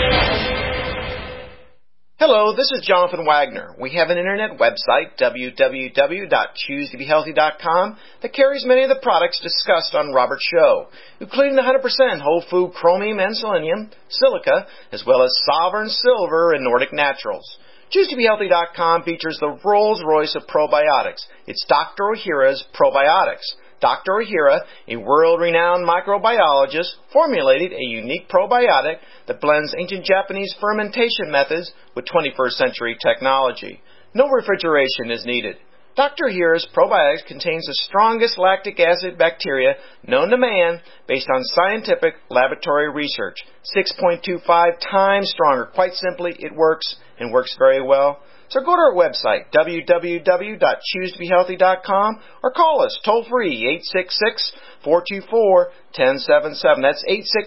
Hello, this is Jonathan Wagner. We have an internet website, www.choosetobehealthy.com, that carries many of the products discussed on Robert's show, including the 100% whole food chromium and selenium, silica, as well as Sovereign Silver and Nordic Naturals. ChooseToBeHealthy.com features the Rolls-Royce of probiotics. It's Dr. Ohhira's Probiotics. Dr. Ohhira, a world-renowned microbiologist, formulated a unique probiotic that blends ancient Japanese fermentation methods with 21st century technology. No refrigeration is needed. Dr. Ohhira's probiotics contains the strongest lactic acid bacteria known to man based on scientific laboratory research. 6.25 times stronger. Quite simply, it works and works very well. So go to our website, www.choosetobehealthy.com, or call us toll-free, 866-424-1077. That's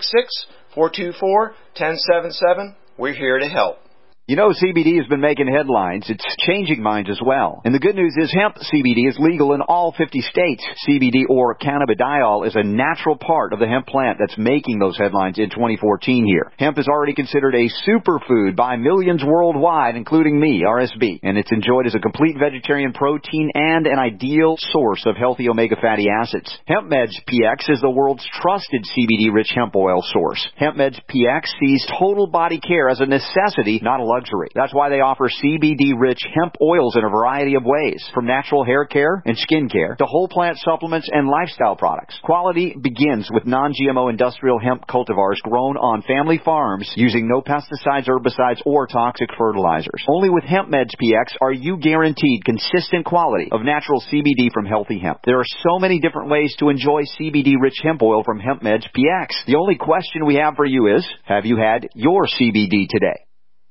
866-424-1077. We're here to help. You know, CBD has been making headlines. It's changing minds as well. And the good news is hemp CBD is legal in all 50 states. CBD, or cannabidiol, is a natural part of the hemp plant that's making those headlines in 2014 here. Hemp is already considered a superfood by millions worldwide, including me, RSB. And it's enjoyed as a complete vegetarian protein and an ideal source of healthy omega fatty acids. HempMeds PX is the world's trusted CBD-rich hemp oil source. HempMeds PX sees total body care as a necessity, not a luxury. That's why they offer CBD-rich hemp oils in a variety of ways, from natural hair care and skin care to whole plant supplements and lifestyle products. Quality begins with non-GMO industrial hemp cultivars grown on family farms using no pesticides, herbicides, or toxic fertilizers. Only with HempMeds PX are you guaranteed consistent quality of natural CBD from healthy hemp. There are so many different ways to enjoy CBD-rich hemp oil from HempMeds PX. The only question we have for you is, have you had your CBD today?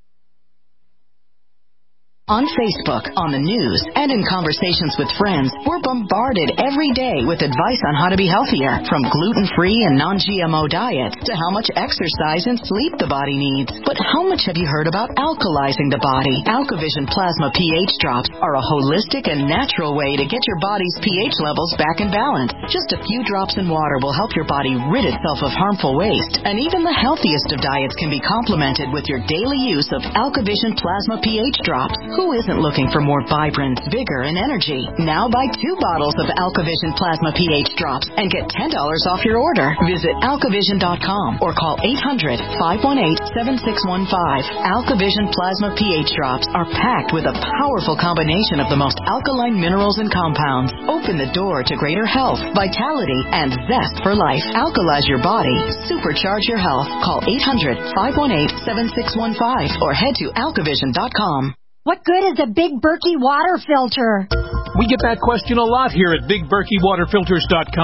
On Facebook, on the news, and in conversations with friends, we're bombarded every day with advice on how to be healthier, from gluten-free and non-GMO diet to how much exercise and sleep the body needs. But how much have you heard about alkalizing the body? AlkaVision Plasma pH drops are a holistic and natural way to get your body's pH levels back in balance. Just a few drops in water will help your body rid itself of harmful waste, and even the healthiest of diets can be complemented with your daily use of AlkaVision Plasma pH drops. Who isn't looking for more vibrance, vigor, and energy? Now buy 2 bottles of AlkaVision Plasma pH drops and get $10 off your order. Visit AlkaVision.com or call 800-518-7615. AlkaVision Plasma pH drops are packed with a powerful combination of the most alkaline minerals and compounds. Open the door to greater health, vitality, and zest for life. Alkalize your body. Supercharge your health. Call 800-518-7615 or head to AlkaVision.com. What good is a Big Berkey water filter? We get that question a lot here at BigBerkeyWaterFilters.com.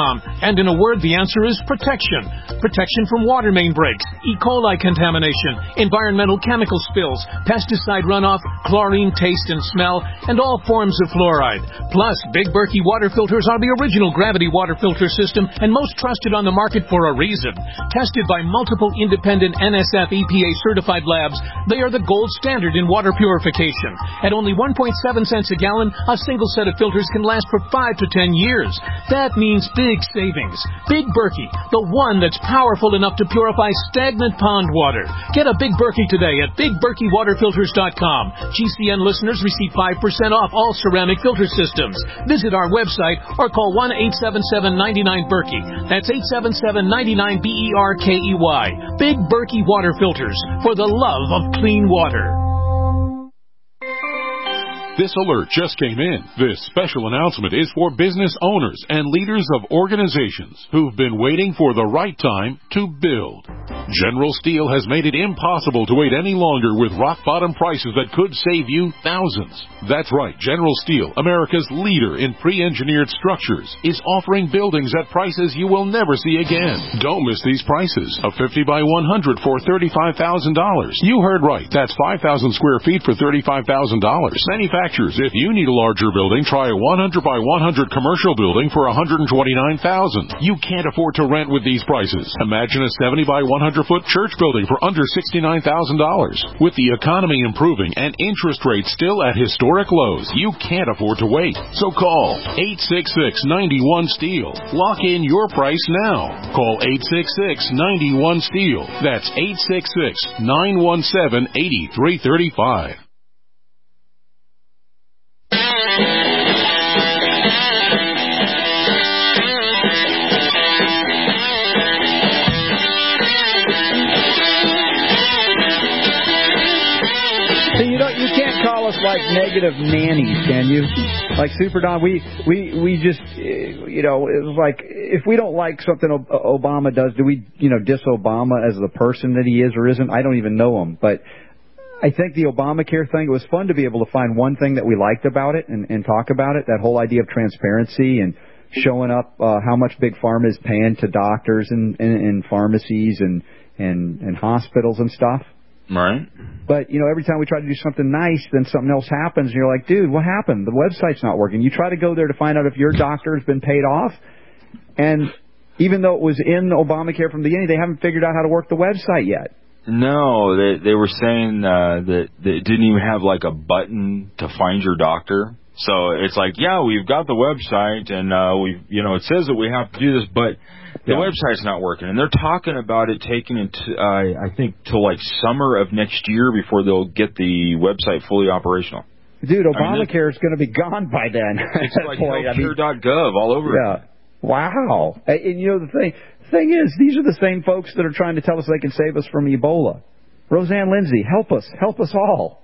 And in a word, the answer is protection. Protection from water main breaks, E. coli contamination, environmental chemical spills, pesticide runoff, chlorine taste and smell, and all forms of fluoride. Plus, Big Berkey water filters are the original gravity water filter system and most trusted on the market for a reason. Tested by multiple independent NSF EPA certified labs, they are the gold standard in water purification. At only 1.7 cents a gallon, a single set of filters can last for 5 to 10 years. That means big savings. Big Berkey, the one that's powerful enough to purify stagnant pond water. Get a Big Berkey today at BigBerkeyWaterFilters.com. GCN listeners receive 5% off all ceramic filter systems. Visit our website or call 1-877-99-BERKEY. That's 877-99-BERKEY. Big Berkey Water Filters, for the love of clean water. This alert just came in. This special announcement is for business owners and leaders of organizations who've been waiting for the right time to build. General Steel has made it impossible to wait any longer with rock-bottom prices that could save you thousands. That's right, General Steel, America's leader in pre-engineered structures, is offering buildings at prices you will never see again. Don't miss these prices. A 50 by 100 for $35,000. You heard right. That's 5,000 square feet for $35,000. Manufacturers, if you need a larger building, try a 100 by 100 commercial building for $129,000. You can't afford to rent with these prices. Imagine a 70 by 100 foot church building for under $69,000. With the economy improving and interest rates still at historic lows, you can't afford to wait. So call 866-91-STEEL. Lock in your price now. Call 866-91-STEEL. That's 866-917-8335. You can't call us like negative nannies, can you? Like Super Don, we just, it was like, if we don't like something Obama does, do we, diss Obama as the person that he is or isn't? I don't even know him, but I think the Obamacare thing, it was fun to be able to find one thing that we liked about it and talk about it, that whole idea of transparency and showing up how much Big Pharma is paying to doctors and pharmacies and hospitals and stuff. Right. But, every time we try to do something nice, then something else happens, and you're like, dude, what happened? The website's not working. You try to go there to find out if your doctor has been paid off, and even though it was in Obamacare from the beginning, they haven't figured out how to work the website yet. No, they were saying that it didn't even have like a button to find your doctor. So it's like, yeah, we've got the website, and it says that we have to do this, but the website's not working. And they're talking about it taking into, I think, till like summer of next year before they'll get the website fully operational. Dude, Obamacare is going to be gone by then. It's like healthcare.gov all over again. Wow. And the thing is, these are the same folks that are trying to tell us they can save us from Ebola. Roseanne Lindsay, help us all.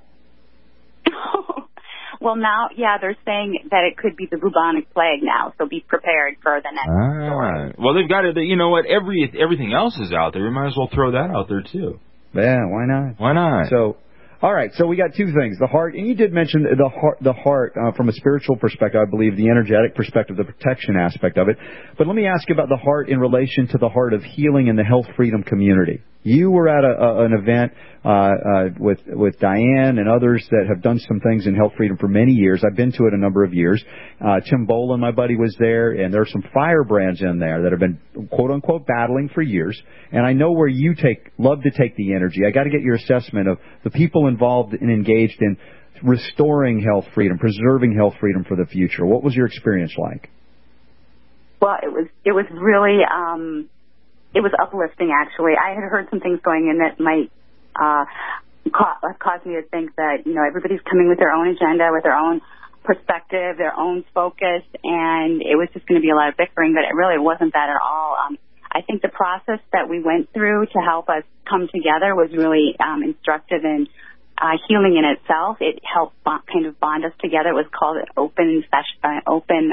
Well, now, they're saying that it could be the bubonic plague now, so be prepared for the next story. Well, they've got it. You know what? Everything else is out there. We might as well throw that out there, too. Yeah, why not? Why not? So, all right, so we got two things. The heart, and you did mention the heart from a spiritual perspective, I believe, the energetic perspective, the protection aspect of it. But let me ask you about the heart in relation to the heart of healing in the health freedom community. You were at an event with Diane and others that have done some things in health freedom for many years. I've been to it a number of years. Tim Boland, my buddy, was there, and there are some firebrands in there that have been, quote-unquote, battling for years. And I know where you love to take the energy. I got to get your assessment of the people involved and engaged in restoring health freedom, preserving health freedom for the future. What was your experience like? Well, it was really it was uplifting, actually. I had heard some things going in that might cause me to think that, everybody's coming with their own agenda, with their own perspective, their own focus, and it was just going to be a lot of bickering, but it really wasn't that at all. I think the process that we went through to help us come together was really instructive in healing in itself. It helped kind of bond us together. It was called an open session, open,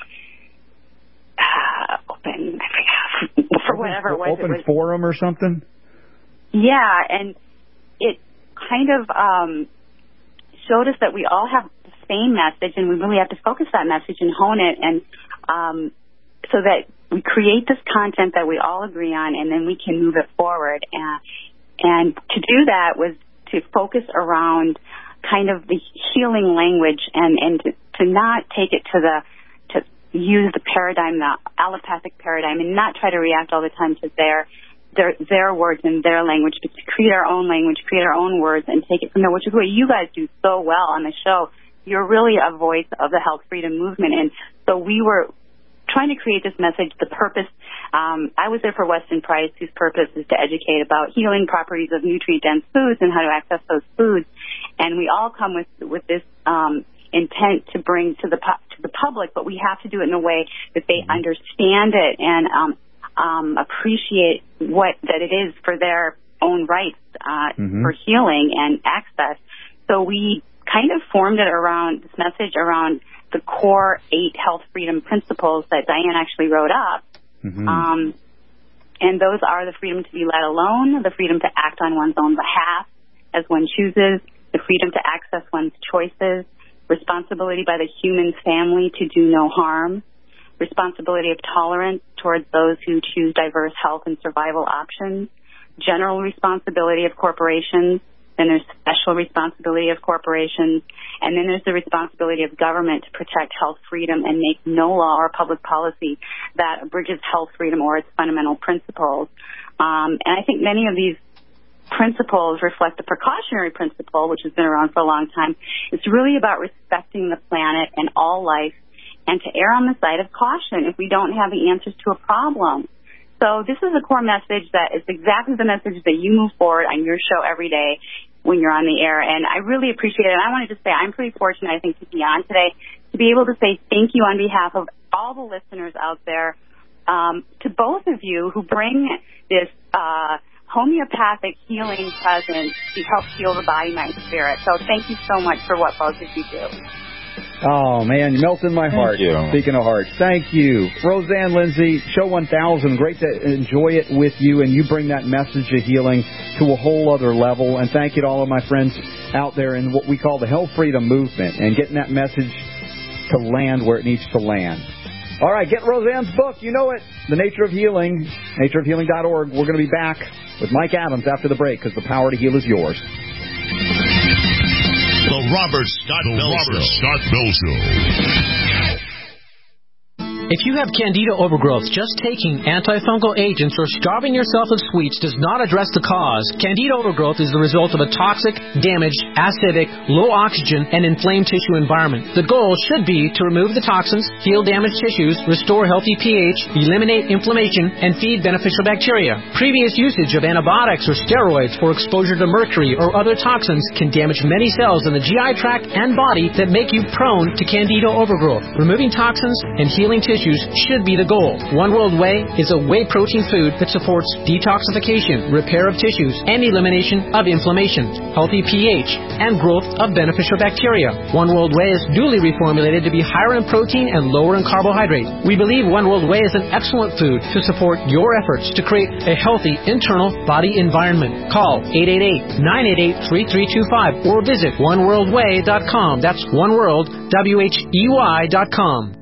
I forgot, for whatever it was. Open forum or something? Yeah, and it kind of showed us that we all have the same message, and we really have to focus that message and hone it, and so that we create this content that we all agree on, and then we can move it forward. And to do that was to focus around kind of the healing language and to not take it to use the paradigm, the allopathic paradigm, and not try to react all the time to their words and their language, but to create our own language, create our own words, and take it from there, which is what you guys do so well on the show. You're really a voice of the health freedom movement, and so we were trying to create this message, the purpose. I was there for Weston Price, whose purpose is to educate about healing properties of nutrient-dense foods and how to access those foods. And we all come with this intent to bring to the public, but we have to do it in a way that they understand it and appreciate that it is for their own rights for healing and access. So we kind of formed it around this message around the core 8 health freedom principles that Diane actually wrote up. And those are the freedom to be let alone, the freedom to act on one's own behalf as one chooses, the freedom to access one's choices, responsibility by the human family to do no harm, responsibility of tolerance towards those who choose diverse health and survival options, general responsibility of corporations, then there's special responsibility of corporations, and then there's the responsibility of government to protect health freedom and make no law or public policy that abridges health freedom or its fundamental principles. And I think many of these principles reflect the precautionary principle, which has been around for a long time. It's really about respecting the planet and all life and to err on the side of caution if we don't have the answers to a problem. So this is a core message that is exactly the message that you move forward on your show every day when you're on the air, and I really appreciate it. And I wanted to say I'm pretty fortunate, I think, to be on today, to be able to say thank you on behalf of all the listeners out there, to both of you who bring this homeopathic healing presence to help heal the body, mind, spirit. So thank you so much for what both of you do. Oh, man, you melt in my heart. Speaking of heart, thank you. Roseanne Lindsay, Show 1000, great to enjoy it with you, and you bring that message of healing to a whole other level. And thank you to all of my friends out there in what we call the health freedom movement and getting that message to land where it needs to land. All right, get Roseanne's book. You know it, The Nature of Healing, natureofhealing.org. We're going to be back with Mike Adams after the break because the power to heal is yours. The Robert Scott Bell Show. If you have candida overgrowth, just taking antifungal agents or starving yourself of sweets does not address the cause. Candida overgrowth is the result of a toxic, damaged, acidic, low oxygen, and inflamed tissue environment. The goal should be to remove the toxins, heal damaged tissues, restore healthy pH, eliminate inflammation, and feed beneficial bacteria. Previous usage of antibiotics or steroids for exposure to mercury or other toxins can damage many cells in the GI tract and body that make you prone to candida overgrowth. Removing toxins and healing tissues should be the goal. One World Whey is a whey protein food that supports detoxification, repair of tissues, and elimination of inflammation, healthy pH, and growth of beneficial bacteria. One World Whey is newly reformulated to be higher in protein and lower in carbohydrate. We believe One World Whey is an excellent food to support your efforts to create a healthy internal body environment. Call 888-988-3325 or visit oneworldwhey.com. That's oneworldwhey.com.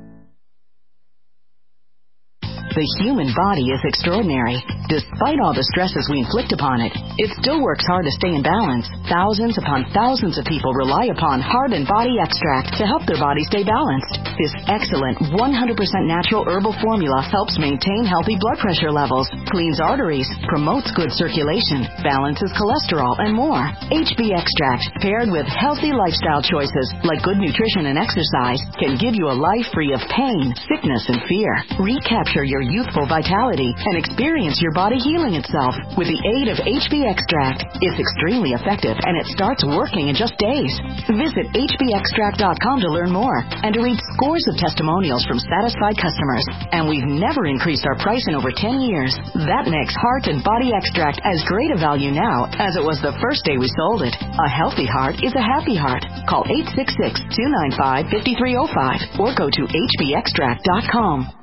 The human body is extraordinary. Despite all the stresses we inflict upon it, it still works hard to stay in balance. Thousands upon thousands of people rely upon Heart and Body Extract to help their body stay balanced. This excellent 100% natural herbal formula helps maintain healthy blood pressure levels, cleans arteries, promotes good circulation, balances cholesterol, and more. HB Extract, paired with healthy lifestyle choices like good nutrition and exercise, can give you a life free of pain, sickness, and fear. Recapture your youthful vitality and experience your body healing itself with the aid of HB Extract. It's extremely effective and it starts working in just days. Visit hbextract.com to learn more and to read scores of testimonials from satisfied customers. And we've never increased our price in over 10 years. That makes Heart and Body Extract as great a value now as it was the first day we sold it. A healthy heart is a happy heart. Call 866-295-5305 or go to hbextract.com.